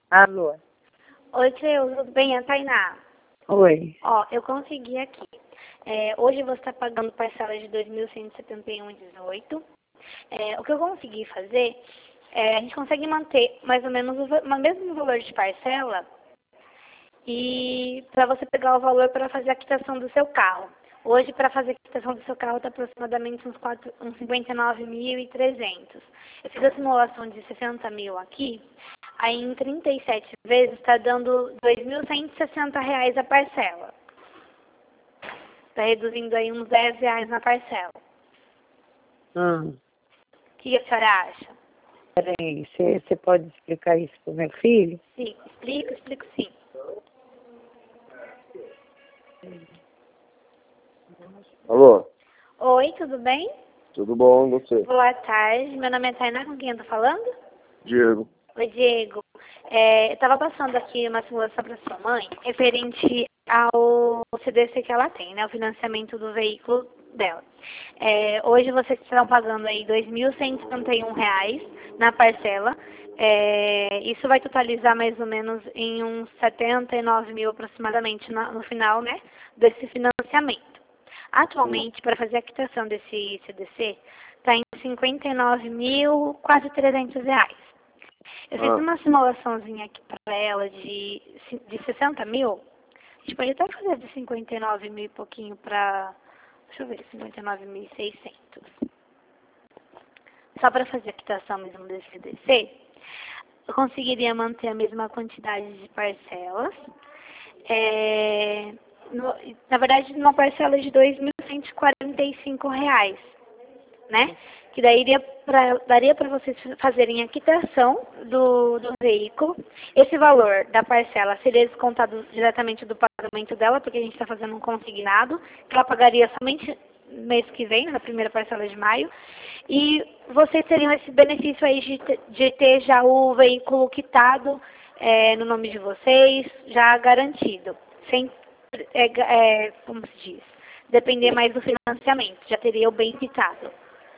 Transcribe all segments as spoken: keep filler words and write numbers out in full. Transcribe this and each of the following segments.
Alô? Oi, Cleo, tudo bem? É a Tainá. Oi. Ó, eu consegui aqui. É, hoje você está pagando parcela de dois mil cento e setenta e um reais e dezoito centavos. É, o que eu consegui fazer, é, a gente consegue manter mais ou menos o va- o mesmo valor de parcela e para você pegar o valor para fazer a quitação do seu carro. Hoje, para fazer a quitação do seu carro, está aproximadamente uns, quatro, uns cinquenta e nove mil e trezentos. Eu fiz a simulação de sessenta mil aqui, aí em trinta e sete vezes está dando dois mil cento e sessenta reais a parcela. Está reduzindo aí uns dez reais na parcela. Hum. O que a senhora acha? Peraí, você pode explicar isso pro meu filho? Sim, explico, explico sim. Alô? Oi, tudo bem? Tudo bom, e você? Boa tarde, meu nome é Tainá, com quem eu tô falando? Diego. Oi, Diego. É, eu estava passando aqui uma simulação para sua mãe, referente ao C D C que ela tem, né? O financiamento do veículo dela. É, hoje vocês estão pagando aí dois mil cento e setenta e um reais na parcela. É, isso vai totalizar mais ou menos em uns setenta e nove mil aproximadamente na- no final, né? Desse financiamento. Atualmente, para fazer a quitação desse C D C, está em cinquenta e nove mil, quase trezentos reais. Eu fiz Ah. uma simulaçãozinha aqui para ela de, de sessenta mil. A gente pode até fazer de cinquenta e nove mil e pouquinho para... Deixa eu ver, cinquenta e nove mil e seiscentos. Só para fazer a quitação mesmo desse C D C, eu conseguiria manter a mesma quantidade de parcelas. É, no- na verdade, numa parcela de dois mil cento e quarenta e cinco reais, né? Que daí iria pra, daria para vocês fazerem a quitação do, do veículo. Esse valor da parcela seria descontado diretamente do pagamento dela, porque a gente está fazendo um consignado, que ela pagaria somente mês que vem, na primeira parcela de maio. E vocês teriam esse benefício aí de, te- de ter já o veículo quitado é, no nome de vocês, já garantido, sem, é, ga- é, como se diz, depender mais do financiamento, já teria o bem quitado.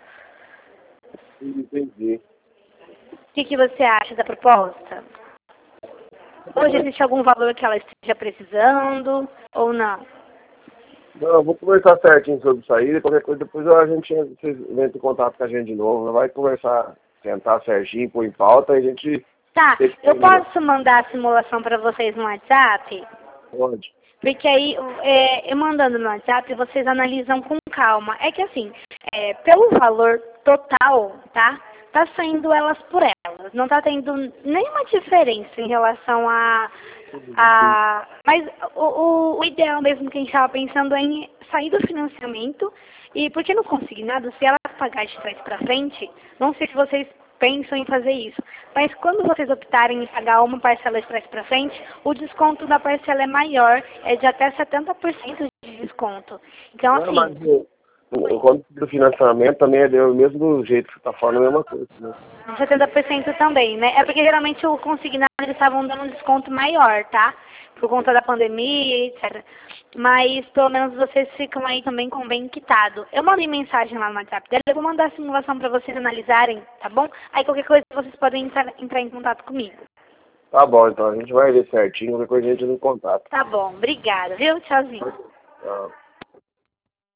Entendi. O que, que você acha da proposta? Hoje existe algum valor que ela esteja precisando ou não? Não, eu vou conversar certinho sobre isso aí, qualquer coisa, depois a gente vocês entram em contato com a gente de novo, vai conversar, sentar certinho, pôr em pauta, e a gente... Tá, tem que eu terminar. posso mandar a simulação para vocês no WhatsApp? Pode. Porque aí, é, eu mandando no WhatsApp, vocês analisam com calma. É que assim, é, pelo valor total, tá? Tá saindo elas por elas. Não tá tendo nenhuma diferença em relação a... a mas o, o, o ideal mesmo que a gente estava pensando é em sair do financiamento. E porque no consignado, se ela pagar de trás para frente, não sei se vocês pensam em fazer isso. Mas quando vocês optarem em pagar uma parcela de trás para frente, o desconto da parcela é maior, é de até setenta por cento de desconto. Então, Não, mas assim, o, o, o quando do financiamento também é do mesmo jeito que você está falando, é a mesma coisa, né? setenta por cento também, né? É porque geralmente o consignado eles estavam dando um desconto maior, tá? Por conta da pandemia, etcétera. Mas pelo menos vocês ficam aí também com o bem quitado. Eu mandei mensagem lá no WhatsApp dela, eu vou mandar a simulação para vocês analisarem, tá bom? Aí qualquer coisa vocês podem entrar, entrar em contato comigo. Tá bom, então a gente vai ver certinho, qualquer coisa a gente entra em contato. Tá bom, obrigada, viu? Tchauzinho. Tchau.